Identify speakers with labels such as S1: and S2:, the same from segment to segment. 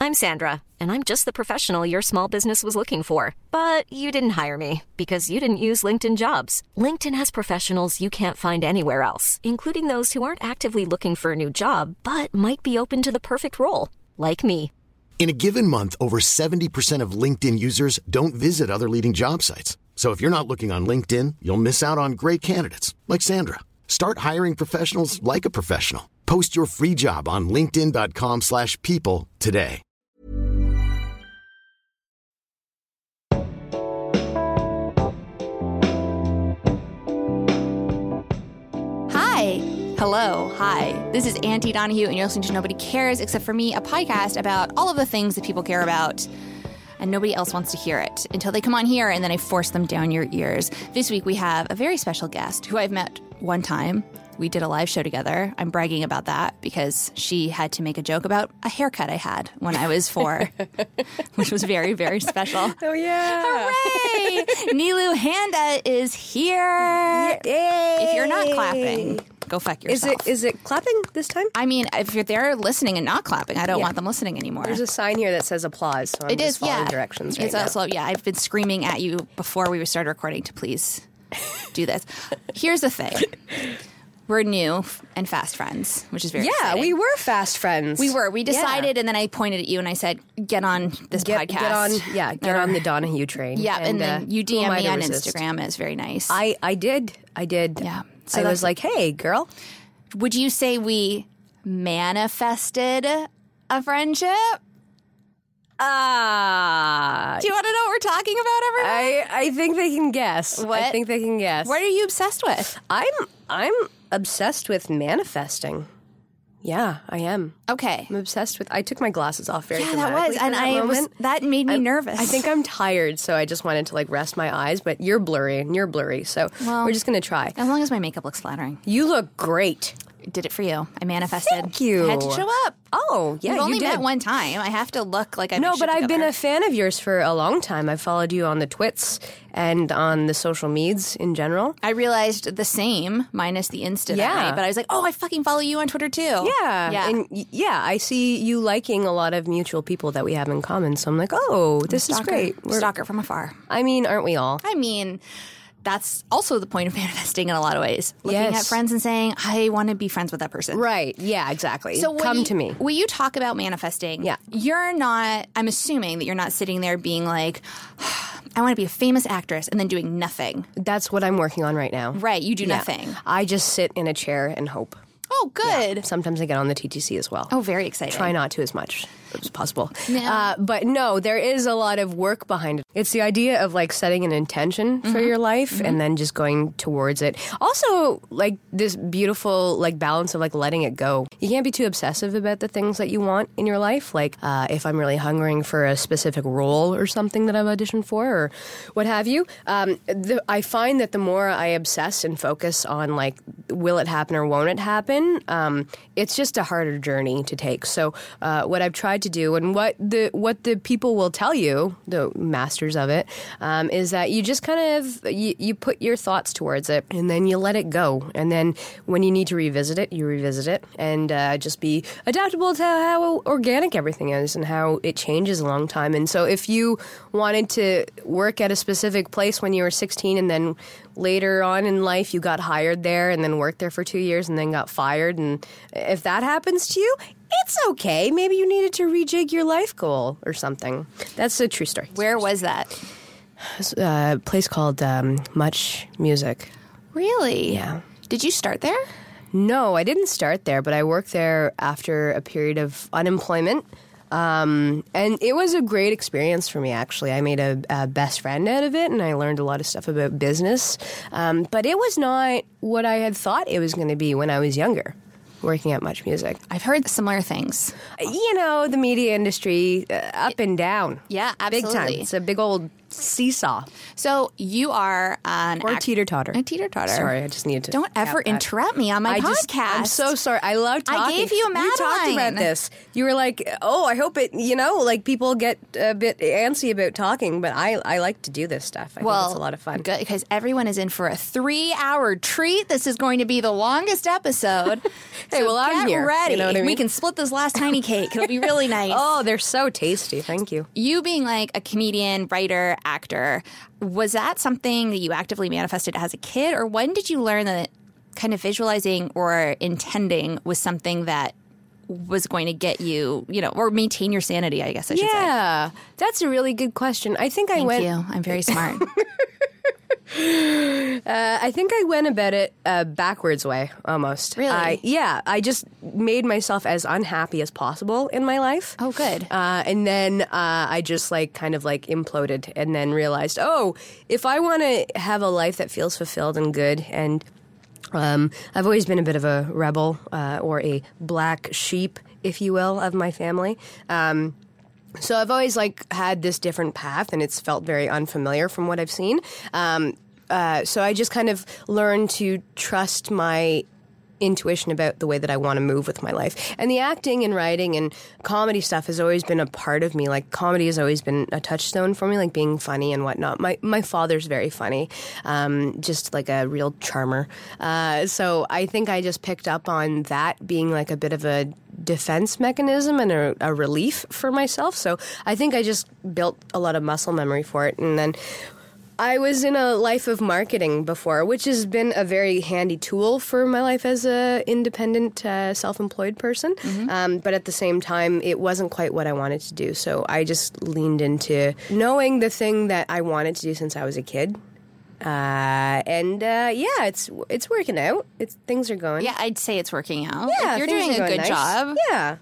S1: I'm Sandra, and I'm just the professional your small business was looking for. But you didn't hire me because you didn't use LinkedIn Jobs. LinkedIn has professionals you can't find anywhere else, including those who aren't actively looking for a new job, but might be open to the perfect role, like me.
S2: In a given month, over 70% of LinkedIn users don't visit other leading job sites. So if you're not looking on LinkedIn, you'll miss out on great candidates like Sandra. Start hiring professionals like a professional. Post your free job on linkedin.com/people today.
S3: Hi. Hello. Hi. This is Auntie Donahue, and you're listening to Nobody Cares Except for Me, a podcast about all of the things that people care about, and nobody else wants to hear it until they come on here, and then I force them down your ears. This week we have a very special guest who I've met one time. We did a live show together. I'm bragging about that because she had to make a joke about a haircut I had when I was 4, which was very, very special.
S4: Oh, yeah.
S3: Hooray! Nilu Handa is here.
S4: Yay.
S3: If you're not clapping, go fuck yourself.
S4: Is it clapping this time?
S3: I mean, if you're there listening and not clapping, I don't want them listening anymore.
S4: There's a sign here that says applause, so I'm just following directions right
S3: it's
S4: now.
S3: Also, I've been screaming at you before we started recording to please do this. Here's the thing. We're new and fast friends, which is very exciting.
S4: We were fast friends.
S3: We were. We decided, and then I pointed at you and I said, get on this podcast.
S4: Get on the Donahue train.
S3: Yeah, and then you DM me on
S4: resist?
S3: Instagram. It's very nice.
S4: I did.
S3: Yeah.
S4: So I was like, hey, girl.
S3: Would you say we manifested a friendship? Do you want to know what we're talking about, everyone?
S4: I think they can guess.
S3: What?
S4: I think they can guess.
S3: What are you obsessed with?
S4: I'm obsessed with manifesting. Yeah, I am.
S3: Okay.
S4: I'm obsessed with. I took my glasses off very
S3: that
S4: dramatically
S3: was,
S4: for
S3: and
S4: that moment.
S3: that made me nervous.
S4: I think I'm tired, so I just wanted to rest my eyes. But you're blurry and you're blurry, so we're just gonna try.
S3: As long as my makeup looks flattering.
S4: You look great.
S3: Did it for you. I manifested.
S4: Thank you.
S3: I had to show up.
S4: Oh, yeah,
S3: We've only
S4: you did.
S3: met one time. I have to look like I
S4: No, but I've been a fan of yours for a long time. I've followed you on the twits and on the social medias in general.
S3: I realized the same, minus the Insta that night, but I was like, I fucking follow you on Twitter too.
S4: Yeah. And I see you liking a lot of mutual people that we have in common. So I'm like, this is great.
S3: Stalker from afar.
S4: I mean, aren't we all?
S3: I mean, that's also the point of manifesting in a lot of ways. Looking at friends and saying, I want to be friends with that person.
S4: Right. Yeah, exactly.
S3: So
S4: come to me.
S3: When you talk about manifesting, you're not, I'm assuming that you're not sitting there being like, I want to be a famous actress and then doing nothing.
S4: That's what I'm working on right now.
S3: Right. You do nothing.
S4: I just sit in a chair and hope.
S3: Oh, good.
S4: Yeah. Sometimes I get on the TTC as well.
S3: Oh, very exciting.
S4: Try not to as much as possible.
S3: Yeah.
S4: But no, there is a lot of work behind it. It's the idea of setting an intention for your life and then just going towards it. Also, this beautiful balance of letting it go. You can't be too obsessive about the things that you want in your life. If I'm really hungering for a specific role or something that I've auditioned for or what have you, I find that the more I obsess and focus on will it happen or won't it happen, it's just a harder journey to take. So what I've tried to do and what the people will tell you, the masters of it, is that you just kind of you put your thoughts towards it and then you let it go. And then when you need to revisit it, you revisit it and just be adaptable to how organic everything is and how it changes a long time. And so if you wanted to work at a specific place when you were 16 and then later on in life you got hired there and then worked there for 2 years and then got fired, and if that happens to you, it's okay. Maybe you needed to rejig your life goal or something. That's a true story.
S3: Where was that?
S4: It's a place called Much Music.
S3: Really?
S4: Yeah.
S3: Did you start there?
S4: No, I didn't start there, but I worked there after a period of unemployment. And it was a great experience for me, actually. I made a best friend out of it, and I learned a lot of stuff about business. But it was not what I had thought it was going to be when I was younger, working at Much Music.
S3: I've heard similar things.
S4: You know, the media industry, up and down.
S3: Yeah, absolutely.
S4: Big time. It's a big old seesaw.
S3: So you are
S4: Or teeter-totter.
S3: A teeter-totter.
S4: Sorry, I just needed to.
S3: Don't ever
S4: cap that.
S3: interrupt me on my podcast.
S4: I'm so sorry. I love talking.
S3: I gave you a
S4: We talked
S3: Madeline.
S4: about this. You were like, oh, I hope it, like people get a bit antsy about talking, but I like to do this stuff. I think it's a lot of fun.
S3: Good, because everyone is in for a 3-hour treat. This is going to be the longest episode.
S4: Hey,
S3: so
S4: well, I'm
S3: get
S4: here.
S3: ready.
S4: You know what I mean?
S3: We can split this last tiny cake. It'll be really nice.
S4: Oh, they're so tasty. Thank you.
S3: You being like a comedian, writer, actor, was that something that you actively manifested as a kid? Or when did you learn that kind of visualizing or intending was something that was going to get you, or maintain your sanity, I guess I should say?
S4: Yeah, that's a really good question. I think
S3: Thank you. I'm very smart.
S4: I think I went about it backwards way, almost.
S3: Really?
S4: I just made myself as unhappy as possible in my life.
S3: Oh, good.
S4: And then I just kind of imploded and then realized, if I want to have a life that feels fulfilled and good, and I've always been a bit of a rebel or a black sheep, if you will, of my family. So I've always had this different path, and it's felt very unfamiliar from what I've seen. So I just kind of learned to trust my intuition about the way that I want to move with my life. And the acting and writing and comedy stuff has always been a part of me. Comedy has always been a touchstone for me, being funny and whatnot. My father's very funny, just like a real charmer. So I think I just picked up on that being a bit of a defense mechanism and a relief for myself. So I think I just built a lot of muscle memory for it. And then I was in a life of marketing before, which has been a very handy tool for my life as an independent, self-employed person. Mm-hmm. But at the same time, it wasn't quite what I wanted to do. So I just leaned into knowing the thing that I wanted to do since I was a kid. It's working out. Things are going.
S3: Yeah, I'd say it's working out.
S4: Yeah,
S3: you're
S4: things
S3: doing
S4: are
S3: a good
S4: nice.
S3: job.
S4: Yeah.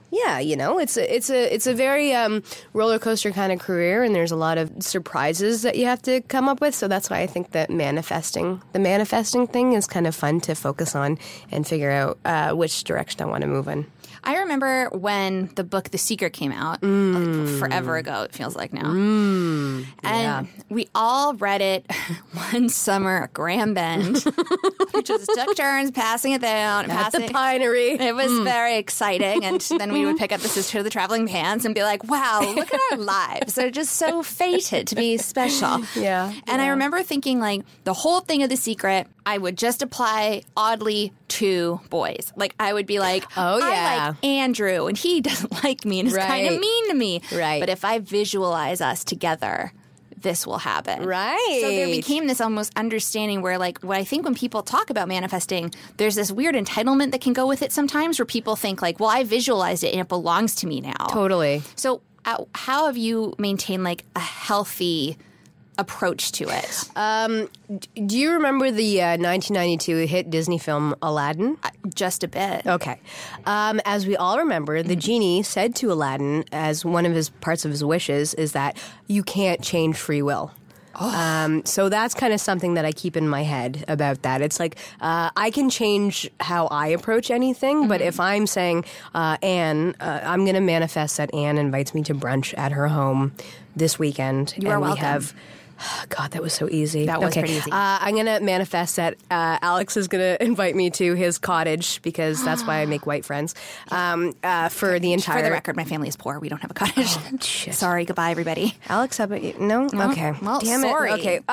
S4: It's a very roller coaster kind of career, and there's a lot of surprises that you have to come up with. So that's why I think that the manifesting thing is kind of fun to focus on and figure out which direction I want to move in.
S3: I remember when the book The Secret came out, forever ago, it feels like now. And we all read it one summer at Graham Bend. We just took turns passing it down.
S4: At the Pinery.
S3: It was very exciting. And then we would pick up the Sister of the Traveling Pants and be like, wow, look at our lives. They're just so fated to be special.
S4: Yeah.
S3: And I remember thinking the whole thing of The Secret, I would just apply oddly to boys. I would be like,
S4: oh, yeah.
S3: I like Andrew, and he doesn't like me and is kind of mean to me.
S4: Right.
S3: But if I visualize us together, this will happen.
S4: Right.
S3: So there became this almost understanding where, what I think when people talk about manifesting, there's this weird entitlement that can go with it sometimes where people think well, I visualized it and it belongs to me now.
S4: Totally.
S3: So how have you maintained a healthy approach to it?
S4: Do you remember the 1992 hit Disney film Aladdin?
S3: Just a bit.
S4: Okay. As we all remember, the genie said to Aladdin, as one of his parts of his wishes, is that you can't change free will. So that's kind of something that I keep in my head about that. It's I can change how I approach anything, but if I'm saying, Anne, I'm going to manifest that Anne invites me to brunch at her home this weekend.
S3: You are welcome.
S4: We have... God, that was so easy.
S3: That was pretty easy.
S4: I'm going to manifest that Alex is going to invite me to his cottage because that's why I make white friends for the entire...
S3: For the record, my family is poor. We don't have a cottage.
S4: Oh, shit.
S3: Sorry. Goodbye, everybody.
S4: Alex, how about you? No? Okay.
S3: Well,
S4: damn
S3: sorry.
S4: it. Okay.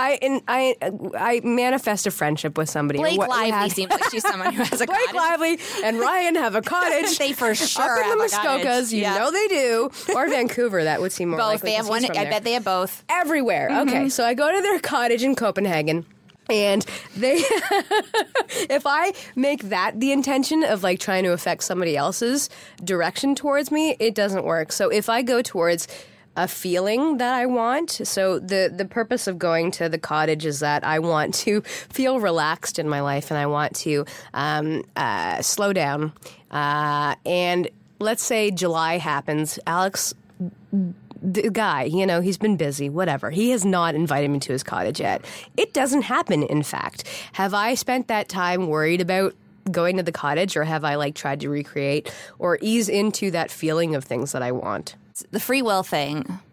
S4: I manifest a friendship with somebody.
S3: Blake Lively seems like she's someone who has a
S4: Blake
S3: cottage.
S4: Lively and Ryan have a cottage.
S3: They for sure
S4: up in the
S3: have a cottage.
S4: Muskokas. You know they do. Or Vancouver. That would seem more
S3: Both.
S4: likely.
S3: They have one. I bet they have both.
S4: Everywhere. Okay. So I go to their cottage in Copenhagen. And they, if I make that the intention of trying to affect somebody else's direction towards me, it doesn't work. So if I go towards a feeling that I want, so the purpose of going to the cottage is that I want to feel relaxed in my life and I want to slow down. And let's say July happens. Alex... The guy, he's been busy, whatever. He has not invited me to his cottage yet. It doesn't happen, in fact. Have I spent that time worried about going to the cottage, or have I tried to recreate or ease into that feeling of things that I want?
S3: The free will thing,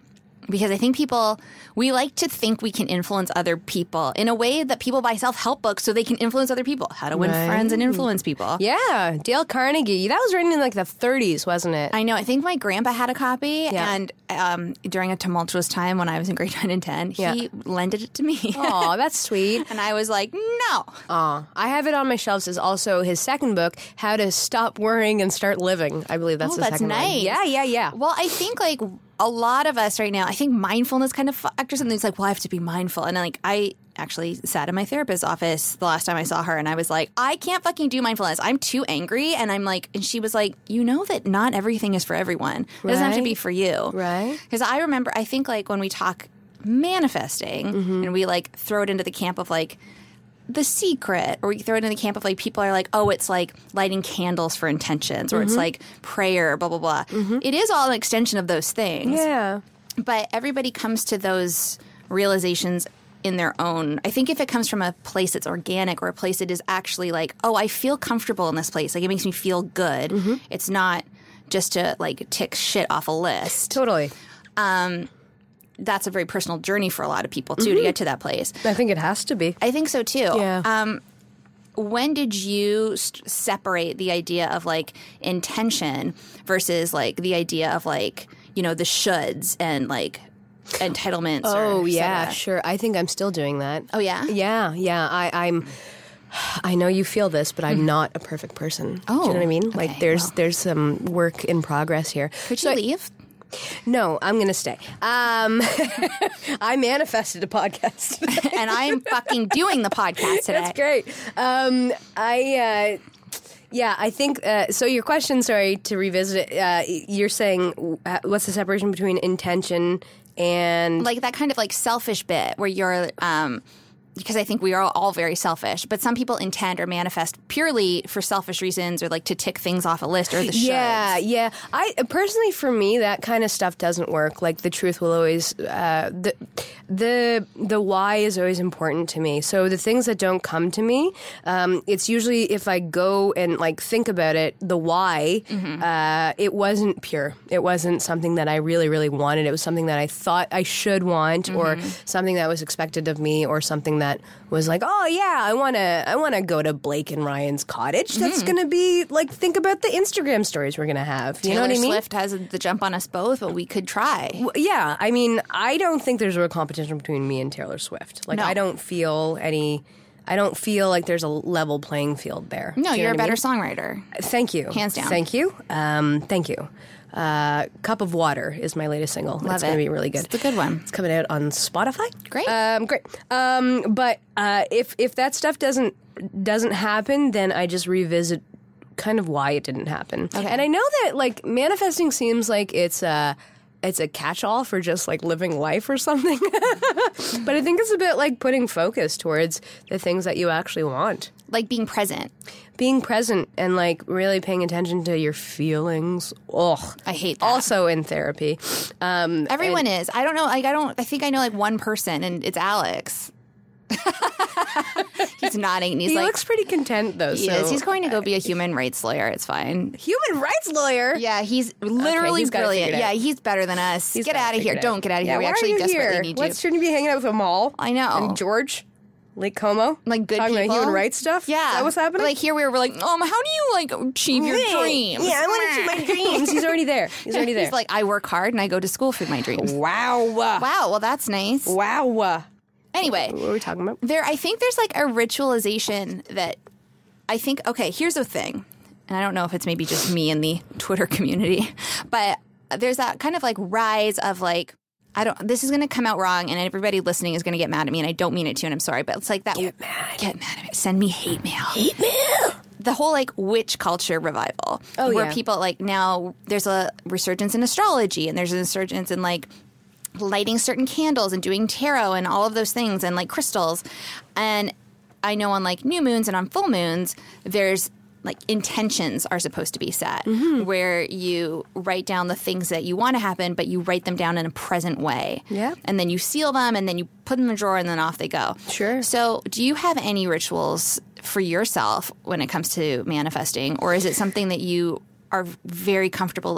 S3: Because I think we like to think we can influence other people in a way that people buy self-help books so they can influence other people. How to win friends and influence people.
S4: Yeah, Dale Carnegie. That was written in like the 30s, wasn't it?
S3: I know. I think my grandpa had a copy, and during a tumultuous time when I was in grade 9 and 10, he lended it to me.
S4: Oh, that's sweet.
S3: And I was like, no.
S4: I have it on my shelves as also his second book, How to Stop Worrying and Start Living. I believe that's the second one.
S3: Nice.
S4: Yeah.
S3: Well, I think like a lot of us right now, I think mindfulness kind of factors in. It's like, well, I have to be mindful. And like, I actually sat in my therapist's office the last time I saw her, and I was like, I can't fucking do mindfulness. I'm too angry. And I'm like, and she was like, you know that not everything is for everyone. It doesn't have to be for you.
S4: Right.
S3: Because I think like when we talk manifesting and we like throw it into the camp of like The Secret, or we throw it in the camp of like people are like, oh, it's like lighting candles for intentions, or it's like prayer, blah, blah, blah. It is all an extension of those things.
S4: Yeah.
S3: But everybody comes to those realizations in their own. I think if it comes from a place that's organic, or a place that is actually like, oh, I feel comfortable in this place, like it makes me feel good. It's not just to like tick shit off a list.
S4: Totally.
S3: That's a very personal journey for a lot of people too to get to that place.
S4: I think it has to be.
S3: I think so too.
S4: Yeah.
S3: When did you separate the idea of like intention versus like the idea of like, you know, the shoulds and like entitlements?
S4: Oh,
S3: or
S4: yeah,
S3: etc.?
S4: sure. I think I'm still doing that.
S3: Oh, yeah?
S4: Yeah. I know you feel this, but I'm not a perfect person.
S3: Oh,
S4: do you know what I mean?
S3: okay,
S4: Like there's some work in progress here.
S3: Could you leave?
S4: No, I'm going to stay. I manifested a podcast.
S3: And I'm fucking doing the podcast today.
S4: That's great. I think, so your question, sorry, to revisit it, you're saying what's the separation between intention and...
S3: Like that kind of like selfish bit where you're... because I think we are all very selfish, but some people intend or manifest purely for selfish reasons, or like to tick things off a list, or the shoulds.
S4: Yeah. I personally, for me, that kind of stuff doesn't work. Like the truth will always the why is always important to me. So the things that don't come to me, it's usually if I go and like think about it, the why, it wasn't pure. It wasn't something that I really, really wanted. It was something that I thought I should want, or something that was expected of me, or something that was like, oh yeah, I want to go to Blake and Ryan's cottage. That's going to be like, think about the Instagram stories we're going to have. You know what I mean?
S3: Taylor Swift has the jump on us both, but we could try.
S4: Yeah, I mean, I don't think there's a real competition between me and Taylor Swift. Like,
S3: No.
S4: I don't feel like there's a level playing field there.
S3: No,
S4: Do you
S3: you're
S4: know
S3: a
S4: what I
S3: better
S4: mean?
S3: songwriter.
S4: Thank you.
S3: Hands down.
S4: Thank you. Thank you. Cup of Water is my latest single. It's going to be really good.
S3: It's a good one.
S4: It's coming out on Spotify.
S3: Great.
S4: Great. But if that stuff doesn't happen, then I just revisit kind of why it didn't happen.
S3: Okay.
S4: And I know that like manifesting seems like it's a catch-all for just like living life or something. But I think it's a bit like putting focus towards the things that you actually want.
S3: Like being present.
S4: Being present and like really paying attention to your feelings. Ugh.
S3: I hate that.
S4: Also in therapy.
S3: Everyone is. I don't know. Like, I think I know like one person, and it's Alex. He's nodding, and he's
S4: He
S3: like,
S4: looks pretty content though.
S3: he is. He's going to go be a human rights lawyer. It's fine.
S4: Human rights lawyer?
S3: Yeah, he's literally
S4: he's got it
S3: brilliant.
S4: figured out.
S3: Yeah, he's better than us.
S4: He's
S3: Get
S4: got it
S3: out of here.
S4: figured out.
S3: Don't get out of
S4: Yeah,
S3: here. We
S4: why
S3: actually
S4: are you
S3: desperately
S4: here?
S3: need
S4: What's
S3: you.
S4: shouldn't you be hanging out with Amal?
S3: I know.
S4: And George? Lake Como?
S3: Like good
S4: Talking
S3: people.
S4: about human rights stuff?
S3: Yeah.
S4: Is that what's happening?
S3: Like here we're like, how do you like achieve your dreams?
S4: Yeah, I want to achieve my dreams. He's already there. He's already there.
S3: He's like, I work hard and I go to school for my dreams.
S4: wow.
S3: Wow, well that's nice.
S4: Wow.
S3: Anyway,
S4: What were we talking about?
S3: I think there's like a ritualization that I think, okay, here's the thing. And I don't know if it's maybe just me in the Twitter community, but there's that kind of like rise of like, this is going to come out wrong and everybody listening is going to get mad at me and I don't mean it to and I'm sorry, but it's like that. Get mad at me. Send me hate mail. Hate mail. The whole like witch culture revival.
S4: Oh,
S3: where
S4: yeah.
S3: people like now there's a resurgence in astrology and there's a resurgence in like lighting certain candles and doing tarot and all of those things and like crystals. And I know on like new moons and on full moons, there's like intentions are supposed to be set where you write down the things that you want to happen, but you write them down in a present way.
S4: Yeah.
S3: And then you seal them and then you put them in the drawer and then off they go.
S4: Sure.
S3: So do you have any rituals for yourself when it comes to manifesting, or is it something that you are very comfortable like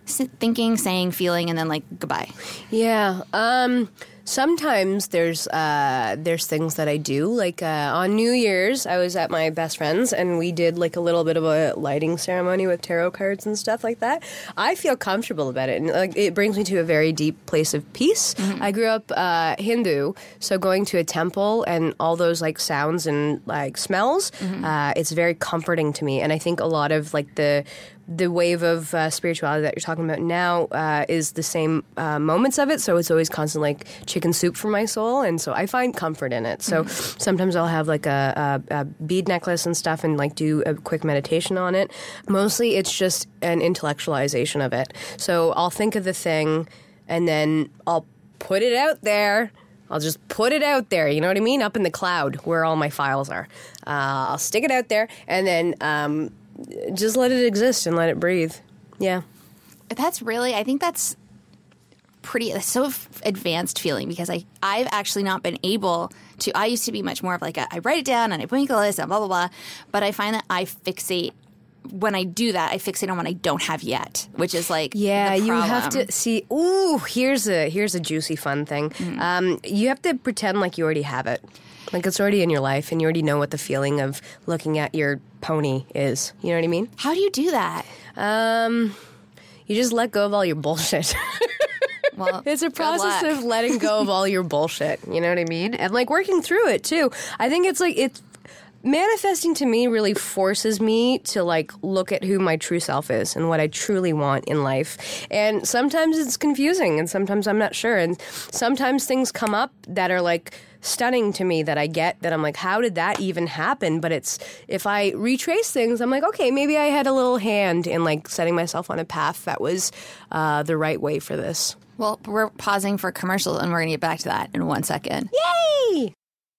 S3: thinking, saying, feeling, and then like goodbye?
S4: Yeah. Sometimes there's things that I do. Like on New Year's, I was at my best friend's and we did like a little bit of a lighting ceremony with tarot cards and stuff like that. I feel comfortable about it, and like it brings me to a very deep place of peace. Mm-hmm. I grew up Hindu, so going to a temple and all those like sounds and like smells, it's very comforting to me. And I think a lot of like the wave of spirituality that you're talking about now is the same moments of it. So it's always constant like chicken soup for my soul. And so I find comfort in it. So sometimes I'll have like a bead necklace and stuff and like do a quick meditation on it. Mostly it's just an intellectualization of it. So I'll think of the thing and then I'll put it out there. I'll just put it out there, you know what I mean? Up in the cloud where all my files are. I'll stick it out there and then just let it exist and let it breathe. Yeah.
S3: I think that's so advanced feeling, because I've actually not been able to. I used to be much more of like I write it down and I make a list and blah, blah, blah. But I find that I fixate. When I do that, I fixate on what I don't have yet, which is like the problem.
S4: You have to see. Ooh, here's a juicy fun thing. You have to pretend like you already have it, like it's already in your life, and you already know what the feeling of looking at your pony is. You know what I mean?
S3: How do you do that?
S4: You just let go of all your bullshit.
S3: Well,
S4: it's a process of letting go of all your bullshit. You know what I mean? And like working through it too. I think it's manifesting to me really forces me to like look at who my true self is and what I truly want in life. And sometimes it's confusing and sometimes I'm not sure. And sometimes things come up that are like stunning to me that I get that I'm like, how did that even happen? But it's, if I retrace things, I'm like, okay, maybe I had a little hand in like setting myself on a path that was the right way for this.
S3: Well, we're pausing for commercial and we're going to get back to that in 1 second.
S4: Yay!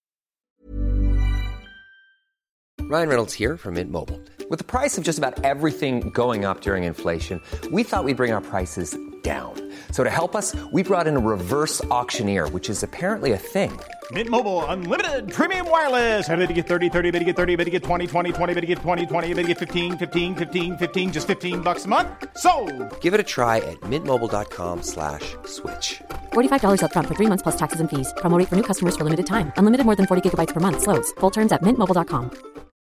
S5: Ryan Reynolds here from Mint Mobile. With the price of just about everything going up during inflation, we thought we'd bring our prices down. So to help us, we brought in a reverse auctioneer, which is apparently a thing.
S6: Mint Mobile Unlimited Premium Wireless. How to get 30, 30, bit to get 30, bit to get 20, 20, 20, bit to get 20, 20, bit to get 15, 15, 15, 15, just $15 a month? Sold!
S5: Give it a try at mintmobile.com/switch.
S7: $45 up front for 3 months plus taxes and fees. Promo rate for new customers for limited time. Unlimited more than 40 gigabytes per month. Slows full terms at mintmobile.com.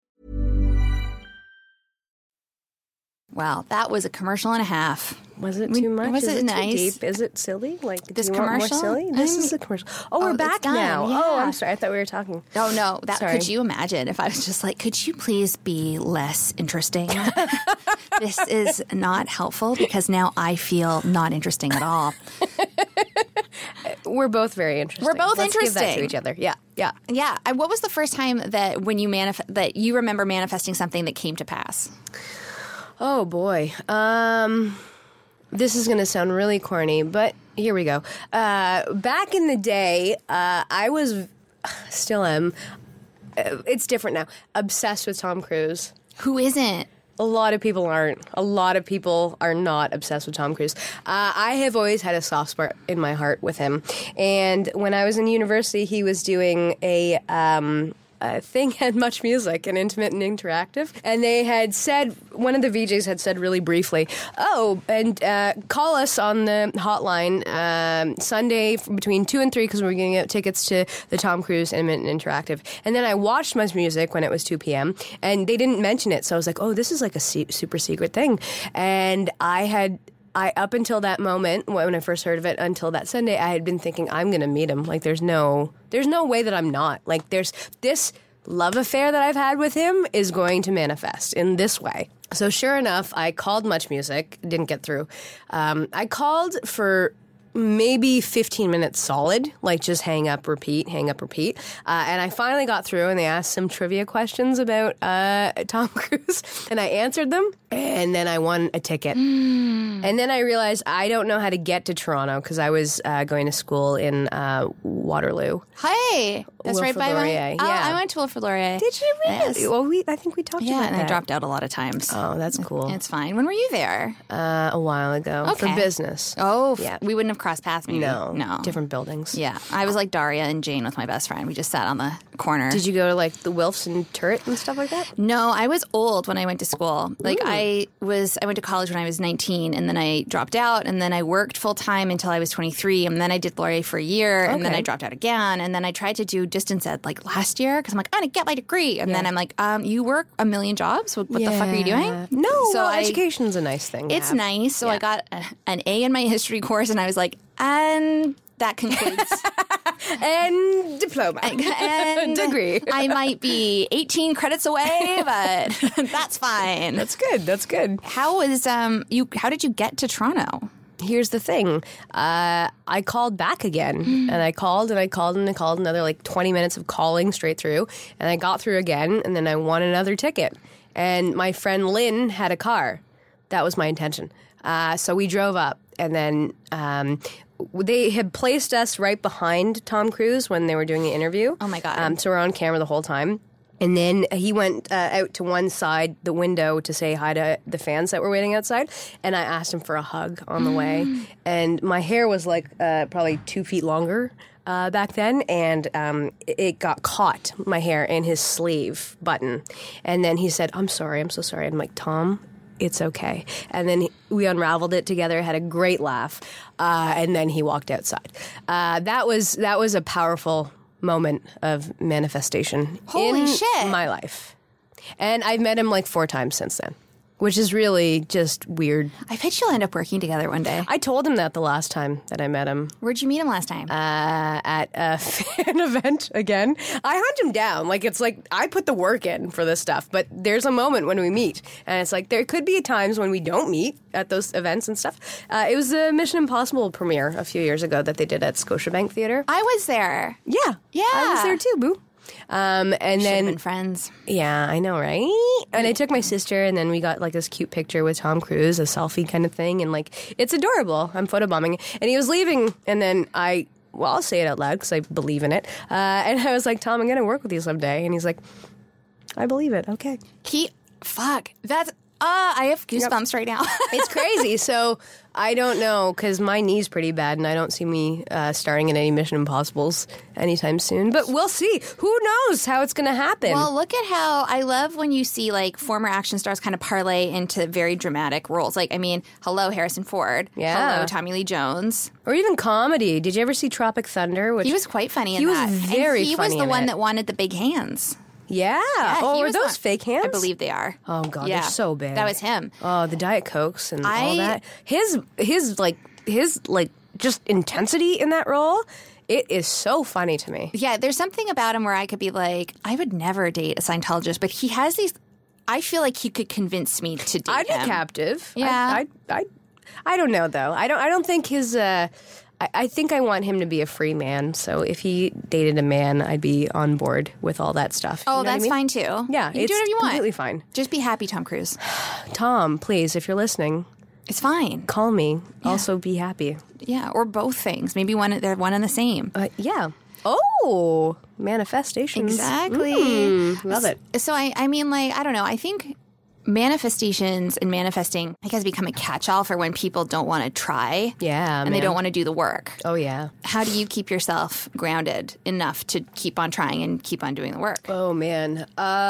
S3: Wow, that was a commercial and a half.
S4: Was it too much?
S3: Was
S4: is
S3: it nice?
S4: Too deep? Is it silly? Like,
S3: this
S4: do you
S3: commercial?
S4: Want more silly? This is a commercial. Oh, we're back now.
S3: Yeah.
S4: Oh, I'm sorry. I thought we were talking.
S3: Oh, no.
S4: Sorry.
S3: Could you imagine if I was just like, could you please be less interesting? This is not helpful because now I feel not interesting at all.
S4: We're both very interesting.
S3: We're both
S4: Let's
S3: interesting.
S4: give that to each other. Yeah. Yeah.
S3: Yeah. And what was the first time that when you that you remember manifesting something that came to pass?
S4: Oh, boy. This is going to sound really corny, but here we go. Back in the day, I was, still am, it's different now, obsessed with Tom Cruise.
S3: Who isn't?
S4: A lot of people aren't. A lot of people are not obsessed with Tom Cruise. I have always had a soft spot in my heart with him. And when I was in university, he was doing a thing at Much Music, an intimate and interactive. And they had said, one of the VJs had said really briefly, call us on the hotline Sunday between 2 and 3 because we're getting out tickets to the Tom Cruise Intimate and Interactive. And then I watched Much Music when it was 2 p.m. and they didn't mention it. So I was like, oh, this is like a super secret thing. And I up until that moment, when I first heard of it, until that Sunday, I had been thinking, I'm going to meet him. Like, there's no way that I'm not. Like, there's this love affair that I've had with him is going to manifest in this way. So sure enough, I called Much Music, didn't get through. I called for maybe 15 minutes solid, like just hang up, repeat. And I finally got through and they asked some trivia questions about Tom Cruise and I answered them and then I won a ticket. And then I realized I don't know how to get to Toronto because I was going to school in Waterloo.
S3: Hey, that's right by
S4: Wilfrid
S3: my...
S4: Laurier.
S3: Oh,
S4: Yeah.
S3: I went to Wilfrid Laurier.
S4: Did you really?
S3: Yes.
S4: Well, I think we talked about that.
S3: Yeah, and I dropped out a lot of times.
S4: Oh, that's cool.
S3: It's fine. When were you there?
S4: A while ago.
S3: Okay.
S4: For business.
S3: Oh,
S4: Yeah.
S3: We wouldn't have crossed paths maybe.
S4: No.
S3: No.
S4: Different buildings.
S3: Yeah. I was like Daria and Jane with my best friend. We just sat on the corner.
S4: Did you go to like the Wilfs and Turret and stuff like that?
S3: No, I was old when I went to school. Like I went to college when I was 19, and then I dropped out, and then I worked full time until I was 23, and then I did Laurier for a year, and then I dropped out again, and then I tried to do distance ed like last year because I'm like, I'm gonna get my degree, and then I'm like, you work a million jobs. What the fuck are you doing?
S4: No,
S3: so
S4: education's a nice thing.
S3: It's nice. So I got an A in my history course, and I was like, and that concludes.
S4: And diploma.
S3: And
S4: degree.
S3: I might be 18 credits away, but that's fine.
S4: That's good. That's good.
S3: How did you get to Toronto?
S4: Here's the thing. I called back again, and I called and I called and I called another like 20 minutes of calling straight through, and I got through again, and then I won another ticket. And my friend Lynn had a car. That was my intention. So we drove up, and then they had placed us right behind Tom Cruise when they were doing the interview.
S3: Oh, my God.
S4: So we're on camera the whole time. And then he went out to one side, the window, to say hi to the fans that were waiting outside. And I asked him for a hug on the way. And my hair was like probably 2 feet longer back then. And it got caught, my hair, in his sleeve button. And then he said, I'm sorry, I'm so sorry. I'm like, Tom, it's okay. And then we unraveled it together, had a great laugh. And then he walked outside. That was a powerful moment of manifestation
S3: Holy shit.
S4: My life. And I've met him like 4 times since then, which is really just weird.
S3: I bet you'll end up working together one day.
S4: I told him that the last time that I met him.
S3: Where'd you meet him last time?
S4: At a fan event again. I hunt him down. Like, it's like I put the work in for this stuff, but there's a moment when we meet. And it's like there could be times when we don't meet at those events and stuff. It was the Mission Impossible premiere a few years ago that they did at Scotiabank Theatre.
S3: I was there.
S4: Yeah. I was there too, boo. And
S3: Should've
S4: then
S3: been friends.
S4: Yeah, I know, right? And I took my sister, and then we got like this cute picture with Tom Cruise, a selfie kind of thing, and like it's adorable. I'm photobombing, and he was leaving, and then I'll say it out loud because I believe in it. And I was like, Tom, I'm going to work with you someday, and he's like, I believe it. Okay.
S3: That's. I have goosebumps right now.
S4: It's crazy. So I don't know, because my knee's pretty bad, and I don't see me starring in any Mission Impossibles anytime soon. But we'll see. Who knows how it's going to happen?
S3: Well, look at how I love when you see like former action stars kind of parlay into very dramatic roles. Like, I mean, hello, Harrison Ford.
S4: Yeah.
S3: Hello, Tommy Lee Jones.
S4: Or even comedy. Did you ever see Tropic Thunder?
S3: He was quite funny in
S4: he
S3: that.
S4: was very
S3: and he
S4: funny
S3: was the
S4: in
S3: one
S4: it.
S3: that wanted the big hands.
S4: Yeah.
S3: Yeah,
S4: Oh,
S3: he
S4: are
S3: was
S4: those fake hands?
S3: I believe they are.
S4: Oh God,
S3: Yeah.
S4: they're so big.
S3: That was him.
S4: Oh, the Diet Cokes and all that. His just intensity in that role. It is so funny to me.
S3: Yeah, there's something about him where I could be like, I would never date a Scientologist, but he has these. I feel like he could convince me to date
S4: I'd be
S3: him.
S4: captive.
S3: Yeah.
S4: I don't know though. I don't think his. I think I want him to be a free man. So if he dated a man, I'd be on board with all that stuff.
S3: Oh,
S4: You know what I
S3: that's
S4: mean?
S3: fine too.
S4: Yeah,
S3: you can
S4: it's
S3: do whatever you want.
S4: completely fine.
S3: Just be happy, Tom Cruise.
S4: Tom, please, if you're listening,
S3: It's fine.
S4: call me. Also, be happy.
S3: Yeah, or both things. Maybe they're one and the same.
S4: Yeah. Oh, manifestations.
S3: Exactly.
S4: Love it.
S3: So I mean, like, I don't know. I think manifestations and manifesting has become a catch-all for when people don't want to try.
S4: Yeah,
S3: and they don't want to do the work.
S4: Oh, yeah.
S3: How do you keep yourself grounded enough to keep on trying and keep on doing the work?
S4: Oh, man.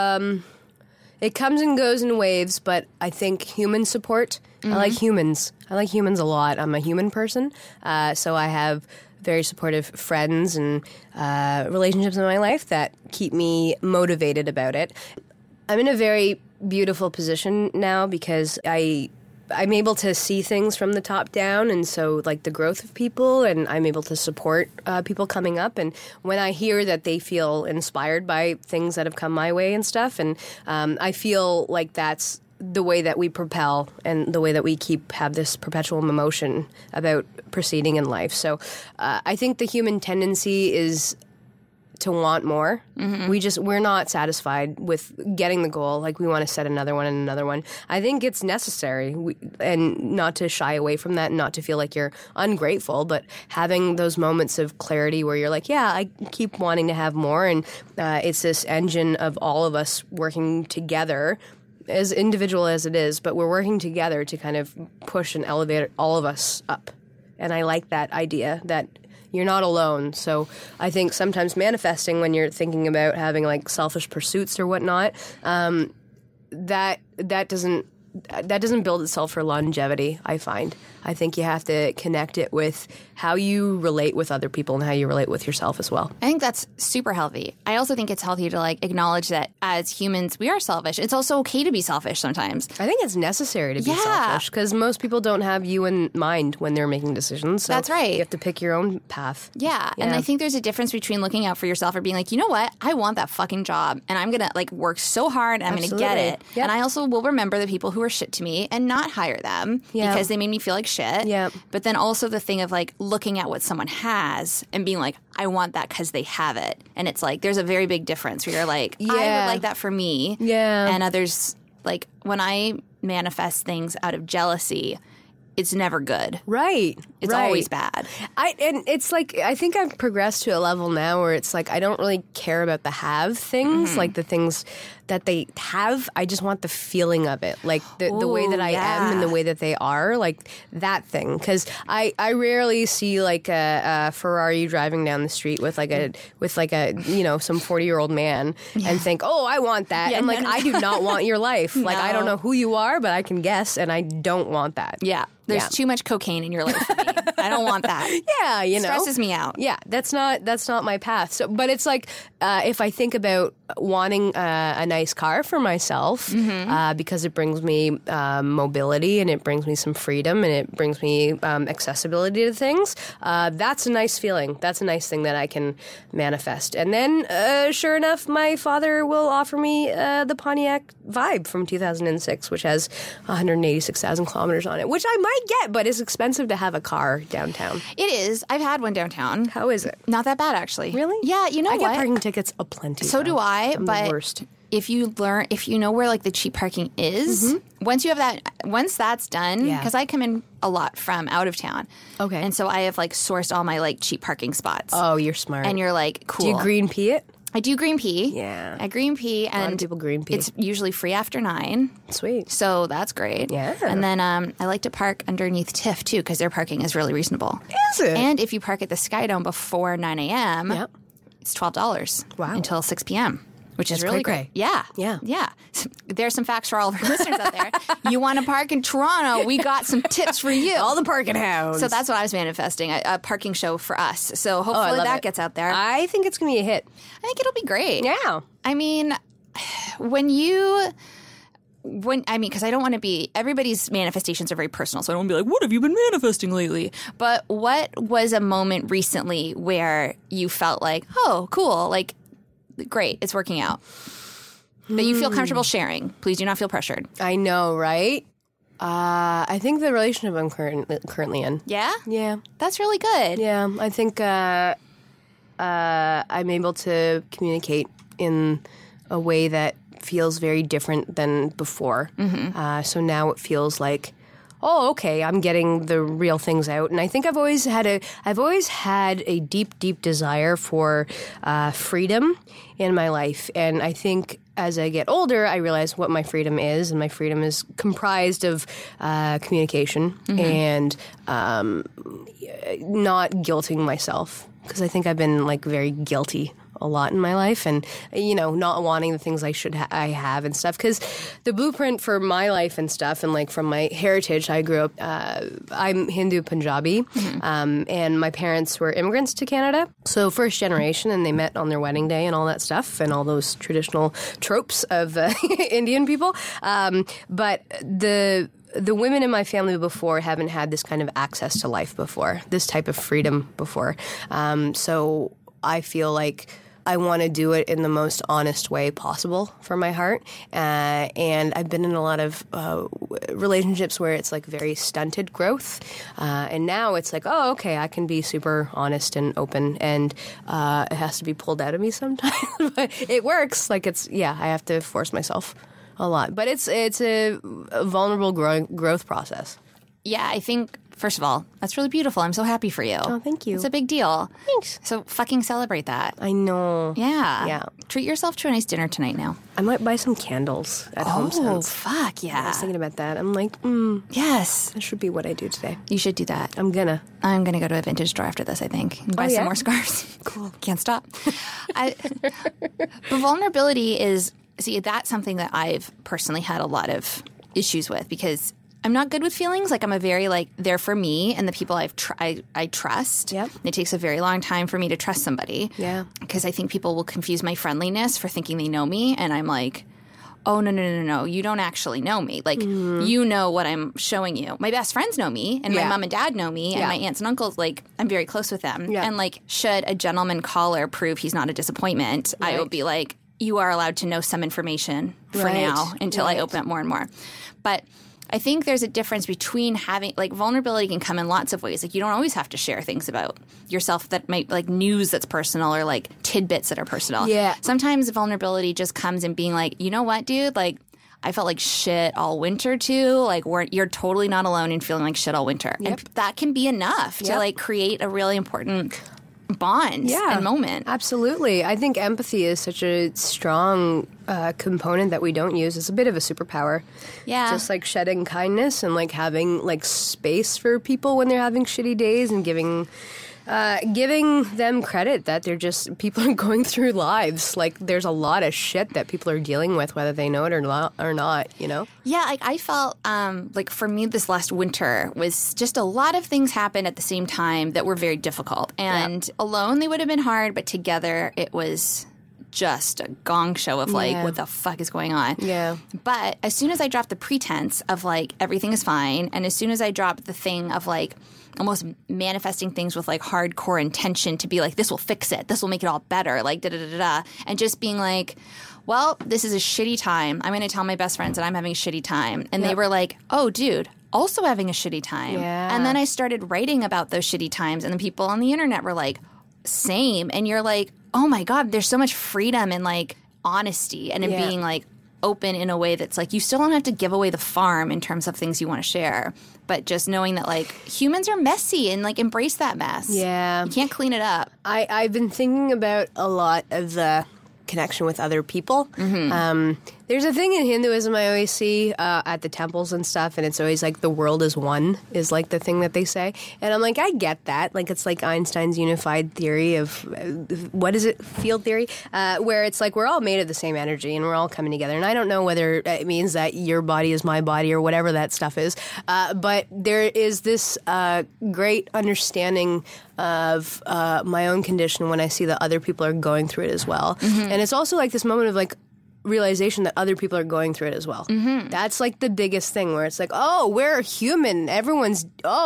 S4: It comes and goes in waves, but I think human support. I like humans. I like humans a lot. I'm a human person, so I have very supportive friends and relationships in my life that keep me motivated about it. I'm in a very beautiful position now because I'm able to see things from the top down, and so like the growth of people, and I'm able to support people coming up. And when I hear that they feel inspired by things that have come my way and stuff, and I feel like that's the way that we propel and the way that we have this perpetual emotion about proceeding in life. So I think the human tendency is to want more. Mm-hmm. We're not satisfied with getting the goal. Like, we want to set another one and another one. I think it's necessary, and not to shy away from that, and not to feel like you're ungrateful, but having those moments of clarity where you're like, yeah, I keep wanting to have more, and it's this engine of all of us working together, as individual as it is, but we're working together to kind of push and elevate all of us up. And I like that idea that You're not alone. So I think sometimes manifesting when you're thinking about having like selfish pursuits or whatnot, that doesn't build itself for longevity, I find. I think you have to connect it with how you relate with other people and how you relate with yourself as well.
S3: I think that's super healthy. I also think it's healthy to like acknowledge that as humans, we are selfish. It's also okay to be selfish sometimes.
S4: I think it's necessary to be selfish because most people don't have you in mind when they're making decisions. So
S3: that's right.
S4: You have to pick your own path.
S3: Yeah. And I think there's a difference between looking out for yourself or being like, you know what? I want that fucking job and I'm going to like work so hard and I'm going to get it.
S4: Yep.
S3: And I also will remember the people who are shit to me and not hire them because they made me feel like shit.
S4: Yeah.
S3: But then also the thing of like looking at what someone has and being like, I want that because they have it. And it's like there's a very big difference where you're like, I would like that for me.
S4: Yeah.
S3: And others, like when I manifest things out of jealousy, it's never good.
S4: Right.
S3: It's always bad.
S4: And it's like, I think I've progressed to a level now where it's like, I don't really care about the have things, like the things that they have. I just want the feeling of it. Like the way that I am and the way that they are, like that thing. Because I rarely see like a Ferrari driving down the street with like a you know, some 40-year-old man and think, oh, I want that.
S3: Yeah,
S4: and like, I do not want your life. Like, I don't know who you are, but I can guess, and I don't want that.
S3: Yeah. There's too much cocaine in your life for me. I don't want that.
S4: Yeah, you know.
S3: Stresses me out.
S4: Yeah, that's not my path. So, but it's like if I think about wanting a nice car for myself because it brings me mobility and it brings me some freedom and it brings me accessibility to things, that's a nice feeling. That's a nice thing that I can manifest. And then, sure enough, my father will offer me the Pontiac Vibe from 2006, which has 186,000 kilometers on it, which I might get, but it's expensive to have a car downtown.
S3: It is. I've had one downtown.
S4: How is it?
S3: Not that bad, actually.
S4: Really?
S3: Yeah, you know
S4: I
S3: what?
S4: get parking tickets aplenty.
S3: So do I,
S4: I'm
S3: but
S4: the worst.
S3: if you know where like the cheap parking is, once that's done, because I come in a lot from out of town. Okay. And so I have like sourced all my like cheap parking spots.
S4: Oh, you're smart.
S3: And you're like, cool.
S4: Do you green pea it?
S3: I do green pea.
S4: Yeah.
S3: I green pea. And
S4: a lot of people green pea.
S3: It's usually free after 9.
S4: Sweet.
S3: So that's great.
S4: Yeah.
S3: And then I like to park underneath TIFF too because their parking is really reasonable.
S4: Is it?
S3: And if you park at the Skydome before 9 a.m., it's $12 until 6 p.m., which is really great. Yeah.
S4: Yeah.
S3: Yeah. There's some facts for all of our listeners out there. You want to park in Toronto, we got some tips for you.
S4: All the parking hounds.
S3: So that's what I was manifesting, a parking show for us. So hopefully that gets out there.
S4: I think it's going to be a hit.
S3: I think it'll be great.
S4: Yeah.
S3: I mean, because I don't want to be, everybody's manifestations are very personal, so I don't want to be like, what have you been manifesting lately? But what was a moment recently where you felt like, oh, cool, like, great, it's working out, that you feel comfortable sharing? Please do not feel pressured.
S4: I know, right? I think the relationship I'm currently in.
S3: Yeah?
S4: Yeah.
S3: That's really good.
S4: Yeah, I think I'm able to communicate in a way that feels very different than before. So now it feels like, oh, okay, I'm getting the real things out. And I think I've always had a deep, deep desire for freedom in my life. And I think as I get older, I realize what my freedom is, and my freedom is comprised of communication and not guilting myself, because I think I've been like very guilty a lot in my life, and not wanting the things I have and stuff, because the blueprint for my life and stuff, and like from my heritage, I grew up I'm Hindu Punjabi, and my parents were immigrants to Canada, so first generation, and they met on their wedding day and all that stuff and all those traditional tropes of Indian people, but the women in my family before haven't had this kind of access to life before, this type of freedom before, so I feel like I want to do it in the most honest way possible for my heart. And I've been in a lot of relationships where it's like very stunted growth. And now it's like, oh, okay, I can be super honest and open. And it has to be pulled out of me sometimes. But it works. Like I have to force myself a lot. But it's a vulnerable growth process.
S3: Yeah, I think First of all, that's really beautiful. I'm so happy for you.
S4: Oh, thank you.
S3: It's a big deal.
S4: Thanks.
S3: So fucking celebrate that.
S4: I know.
S3: Yeah.
S4: Yeah.
S3: Treat yourself to a nice dinner tonight now.
S4: I might buy some candles at
S3: Oh,
S4: HomeSense.
S3: fuck yeah.
S4: I was thinking about that. I'm like,
S3: Yes.
S4: that should be what I do today.
S3: You should do that.
S4: I'm gonna.
S3: I'm going to go to a vintage store after this, I think, and buy
S4: yeah?
S3: some more scarves. Cool. Can't stop. But vulnerability is, see, that's something that I've personally had a lot of issues with because I'm not good with feelings. Like I'm a very they're for me and the people I trust.
S4: Yep.
S3: It takes a very long time for me to trust somebody.
S4: Yeah.
S3: Because I think people will confuse my friendliness for thinking they know me, and I'm like, oh, no. You don't actually know me. Like, you know what I'm showing you. My best friends know me, and my mom and dad know me, and my aunts and uncles, like, I'm very close with them.
S4: Yeah.
S3: And, like, should a gentleman caller prove he's not a disappointment, I will be like, you are allowed to know some information for now until I open up more and more. But I think there's a difference between having, like, vulnerability can come in lots of ways. Like, you don't always have to share things about yourself that might, like, news that's personal or, like, tidbits that are personal.
S4: Yeah.
S3: Sometimes vulnerability just comes in being like, you know what, dude? Like, I felt like shit all winter, too. Like, you're totally not alone in feeling like shit all winter.
S4: Yep.
S3: And that can be enough to, like, create a really important bond and moment.
S4: Absolutely. I think empathy is such a strong component that we don't use. It's a bit of a superpower.
S3: Yeah.
S4: Just like shedding kindness and like having like space for people when they're having shitty days and giving them credit that they're just, people are going through lives. Like there's a lot of shit that people are dealing with, whether they know it or not, you know?
S3: Yeah, like I felt like for me this last winter was just a lot of things happened at the same time that were very difficult. And alone they would have been hard, but together it was just a gong show of like, what the fuck is going on?
S4: Yeah.
S3: But as soon as I dropped the pretense of like everything is fine, and as soon as I dropped the thing of like almost manifesting things with like hardcore intention to be like, this will fix it, this will make it all better, like da-da-da-da-da, and just being like, well, this is a shitty time. I'm going to tell my best friends that I'm having a shitty time. And they were like, oh, dude, also having a shitty time.
S4: Yeah.
S3: And then I started writing about those shitty times, and the people on the internet were like, same. And you're like, oh my God, there's so much freedom in like honesty and in being like open in a way that's like, you still don't have to give away the farm in terms of things you want to share, but just knowing that like humans are messy and like embrace that mess.
S4: Yeah.
S3: You can't clean it up.
S4: I've been thinking about a lot of the connection with other people. There's a thing in Hinduism I always see at the temples and stuff, and it's always like the world is one is like the thing that they say. And I'm like, I get that. Like it's like Einstein's unified theory of, what is it, field theory? Where it's like we're all made of the same energy and we're all coming together. And I don't know whether it means that your body is my body or whatever that stuff is. But there is this great understanding of my own condition when I see that other people are going through it as well. And it's also like this moment of like realization that other people are going through it as well. That's like the biggest thing where it's like, oh, we're human. Everyone's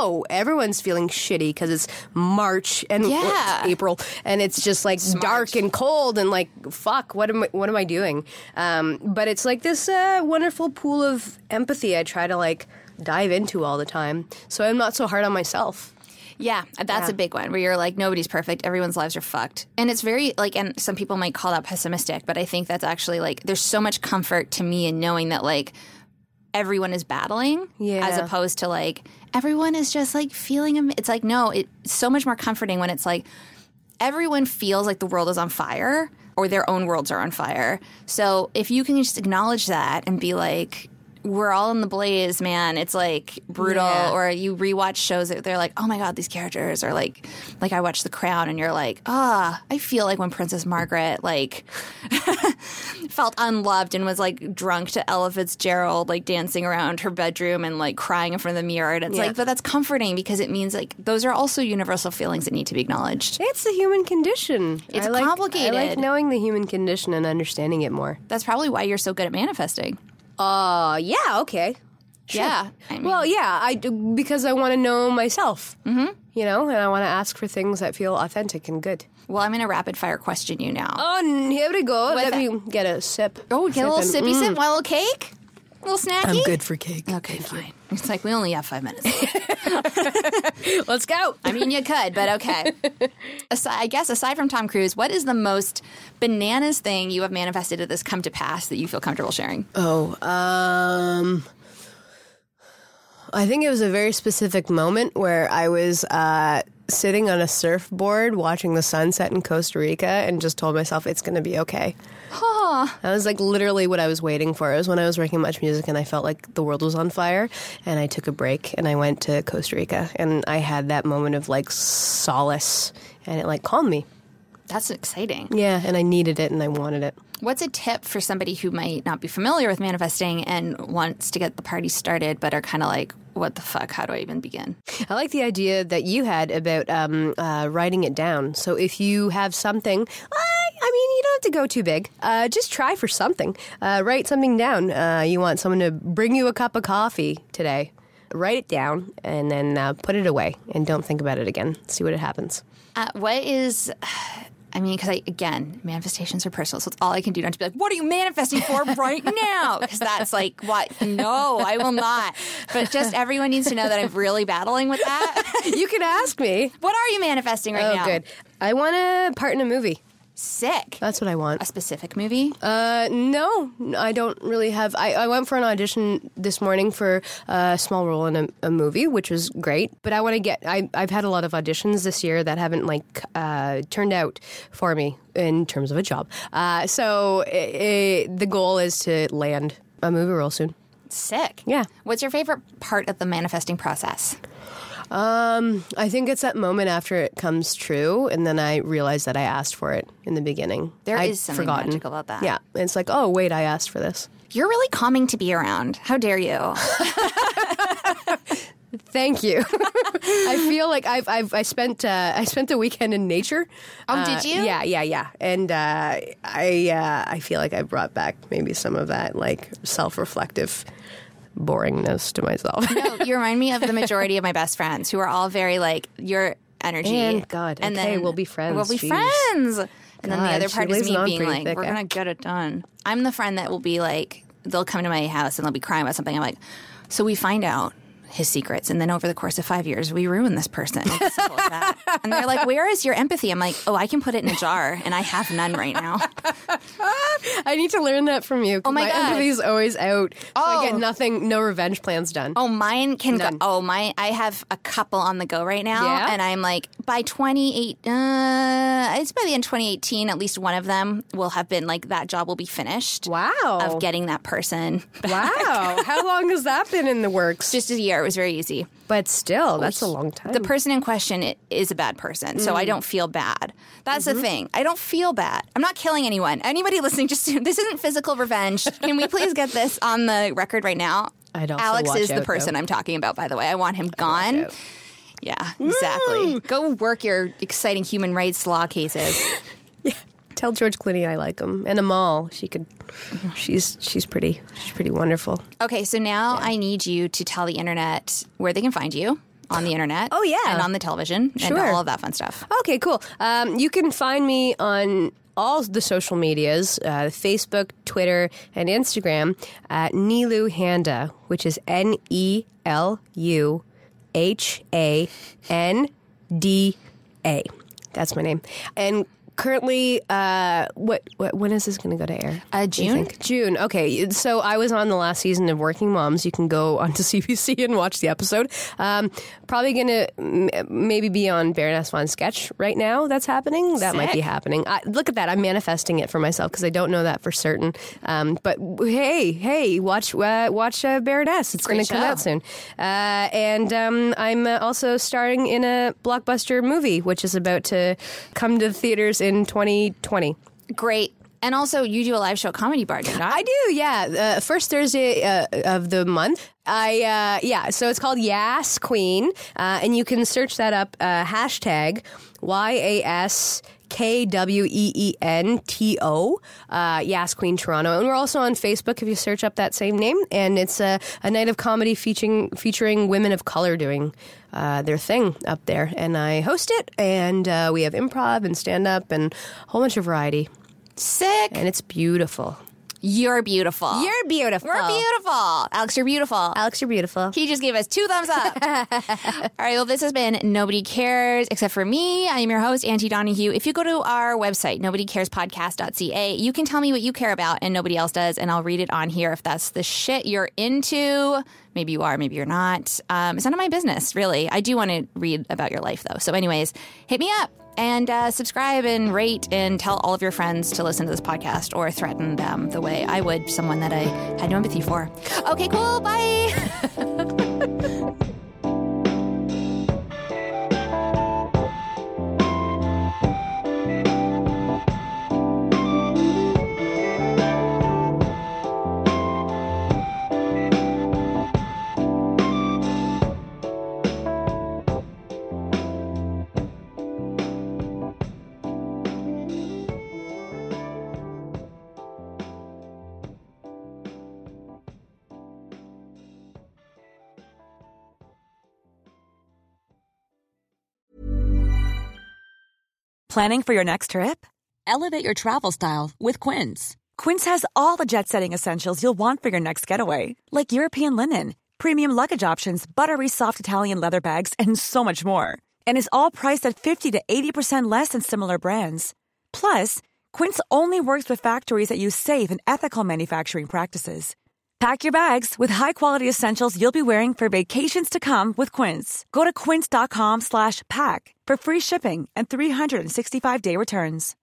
S4: feeling shitty because it's March and it's April and it's just like dark and cold and like, fuck, what am I doing? But it's like this wonderful pool of empathy I try to like dive into all the time. So I'm not so hard on myself.
S3: Yeah, that's a big one where you're like, nobody's perfect. Everyone's lives are fucked. And it's very like, and some people might call that pessimistic, but I think that's actually like, there's so much comfort to me in knowing that like everyone is battling as opposed to like, everyone is just like feeling, it's like, no, it's so much more comforting when it's like, everyone feels like the world is on fire or their own worlds are on fire. So if you can just acknowledge that and be like, we're all in the blaze, man. It's like brutal. Or you rewatch shows that they're like, oh my God, these characters are like I watched The Crown and you're like, I feel like when Princess Margaret like felt unloved and was like drunk to Ella Fitzgerald, like dancing around her bedroom and like crying in front of the mirror. And it's like, but that's comforting because it means like those are also universal feelings that need to be acknowledged.
S4: It's the human condition.
S3: It's complicated.
S4: I like knowing the human condition and understanding it more.
S3: That's probably why you're so good at manifesting.
S4: Yeah, okay. Sure.
S3: Yeah. I mean,
S4: well, yeah, because I want to know myself, you know, and I want to ask for things that feel authentic and good.
S3: well, I'm going to rapid fire question you now.
S4: Oh, here we go. Let me get a sip.
S3: Oh, get a little sippy sip, want a little cake? A little snacky?
S4: I'm good for cake.
S3: Okay, fine. It's like we only have 5 minutes.
S4: Let's go.
S3: I mean, you could, but okay. I guess aside from Tom Cruise, what is the most bananas thing you have manifested that has come to pass that you feel comfortable sharing?
S4: I think it was a very specific moment where I was sitting on a surfboard watching the sunset in Costa Rica and just told myself it's going to be okay. That was like literally what I was waiting for. It was when I was working MuchMusic and I felt like the world was on fire, and I took a break and I went to Costa Rica and I had that moment of like solace, and it like calmed me.
S3: That's exciting.
S4: Yeah, and I needed it and I wanted it.
S3: What's a tip for somebody who might not be familiar with manifesting and wants to get the party started but are kind of like, what the fuck? How do I even begin?
S4: I like the idea that you had about writing it down. So if you have something, you don't have to go too big. Just try for something. Write something down. You want someone to bring you a cup of coffee today. Write it down and then put it away and don't think about it again. See what happens.
S3: What is... because again, manifestations are personal, so it's all I can do not to be like, what are you manifesting for right now? Because that's like, what? No, I will not. But just everyone needs to know that I'm really battling with that.
S4: You can ask me.
S3: What are you manifesting right now?
S4: Oh, good. I want a part in a movie.
S3: Sick.
S4: That's what I want.
S3: A specific movie?
S4: No, I don't really have. I went for an audition this morning for a small role in a movie, which was great. But I want to get. I've had a lot of auditions this year that haven't turned out for me in terms of a job. So the goal is to land a movie role soon.
S3: Sick.
S4: Yeah.
S3: What's your favorite part of the manifesting process?
S4: I think it's that moment after it comes true, and then I realize that I asked for it in the beginning.
S3: There is something magical about that.
S4: Yeah, it's like, oh wait, I asked for this.
S3: You're really calming to be around. How dare you?
S4: Thank you. I feel like I spent the weekend in nature.
S3: Oh, did you?
S4: Yeah. And I feel like I brought back maybe some of that like self-reflective boringness to myself.
S3: No, you remind me of the majority of my best friends who are all very like your energy.
S4: And God, and okay, then we'll be friends.
S3: We'll be friends. And then the other part is me being like, we're going to get it done. I'm the friend that will be like, they'll come to my house and they'll be crying about something. I'm like, so we find out his secrets, and then over the course of 5 years, we ruin this person. It's simple as that. And they're like, where is your empathy? I'm like, oh, I can put it in a jar, and I have none right now.
S4: I need to learn that from you.
S3: Oh my God.
S4: Empathy is always out. So I get nothing, no revenge plans done.
S3: Oh, mine can go. Oh, I have a couple on the go right now, and I'm like, by it's by the end of 2018, at least one of them will have been like, that job will be finished.
S4: Wow.
S3: Of getting that person back.
S4: Wow. How long has that been in the works?
S3: Just a year. It was very easy.
S4: But still, that's a long time.
S3: The person in question is a bad person, so I don't feel bad. That's the thing. I don't feel bad. I'm not killing anyone. Anybody listening, this isn't physical revenge. Can we please get this on the record right now? Alex is the person I'm talking about, by the way. I want him gone. Yeah, exactly. Go work your exciting human rights law cases.
S4: Yeah. Tell George Clooney I like him. And Amal, she's pretty wonderful.
S3: Okay, so now I need you to tell the internet where they can find you on the internet.
S4: Oh, yeah.
S3: And on the television.
S4: Sure.
S3: And all of that fun stuff.
S4: Okay, cool. You can find me on all the social medias, Facebook, Twitter, and Instagram at Neelu Handa, which is NELUHANDA. That's my name. And currently, when is this going to go to air?
S3: June.
S4: June. Okay. So I was on the last season of Working Moms. You can go onto CBC and watch the episode. Probably going to maybe be on Baroness Von Sketch right now. That's happening. That might be happening. Look at that. I'm manifesting it for myself because I don't know that for certain. But hey, watch Baroness. It's going to come out soon. And I'm also starring in a blockbuster movie, which is about to come to the theaters in 2020.
S3: Great. And also, you do a live show at Comedy Bar, don't you?
S4: I do, yeah. First Thursday of the month. So it's called Yas Queen, and you can search that up, hashtag YASKWEENTO, Yas Queen Toronto. And we're also on Facebook if you search up that same name. And it's a night of comedy featuring women of color doing their thing up there. And I host it, and we have improv and stand-up and a whole bunch of variety.
S3: Sick.
S4: And it's beautiful.
S3: You're beautiful.
S4: You're beautiful.
S3: We're beautiful. Alex, you're beautiful.
S4: Alex, you're beautiful.
S3: He just gave us 2 thumbs up. All right, well, this has been Nobody Cares Except for Me. I am your host, Auntie Donahue. If you go to our website, nobodycarespodcast.ca, you can tell me what you care about and nobody else does, and I'll read it on here if that's the shit you're into. Maybe you are, maybe you're not. It's none of my business, really. I do want to read about your life, though. So anyways, hit me up. And subscribe and rate and tell all of your friends to listen to this podcast or threaten them the way I would someone that I had no empathy for. Okay, cool. Bye.
S8: Planning for your next trip? Elevate your travel style with Quince. Quince has all the jet-setting essentials you'll want for your next getaway, like European linen, premium luggage options, buttery soft Italian leather bags, and so much more. And is all priced at 50 to 80% less than similar brands. Plus, Quince only works with factories that use safe and ethical manufacturing practices. Pack your bags with high-quality essentials you'll be wearing for vacations to come with Quince. Go to quince.com/pack for free shipping and 365-day returns.